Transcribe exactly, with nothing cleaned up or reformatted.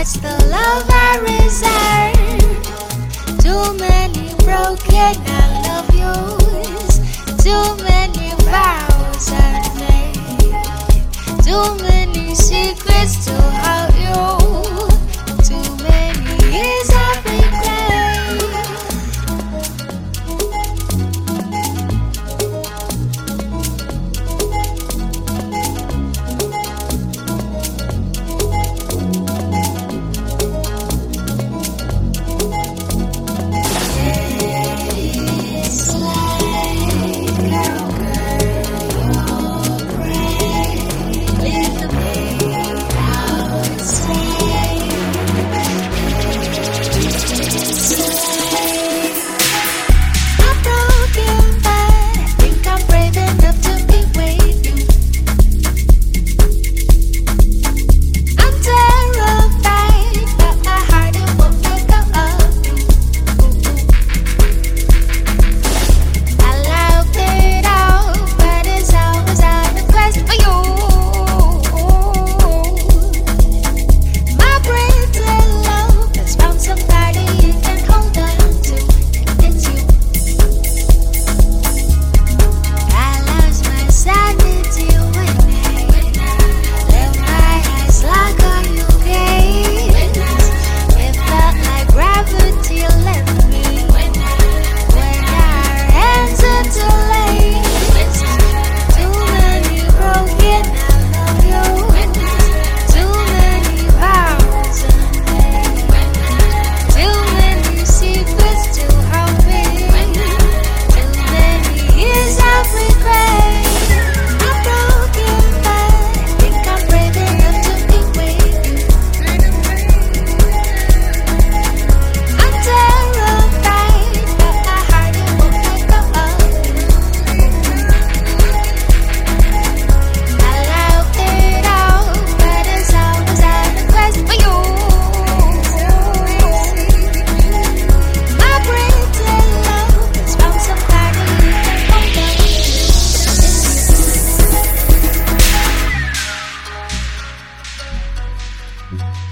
the love I reserve. Too many broken I love yous. Too many vows I made. Too many secrets to hold you. Too many years of regret. It's like, girl, girl, you're brave. Leave the pain outside. It's like I'm broken, but I think I'm brave enough to be with you. I'm terrified, but my heart it won't let go of you. I love it all, but it's always out of place for you. My pretend love has found somebody you can hold on to. It's you. I lost my sanity when I let my eyes lock on you gaze. It felt like gravity left me when our hands interlaced. Too many broken I love you. Too many vows unmade. Too many secrets to hold me. Too many years of regret. I'm broken, but I think I'm brave enough to be with you. I'm terrified, but my heart it won't let go of you. I love it all, but it's always out of place for you. My pretend love has found somebody you can hold on to. It's you.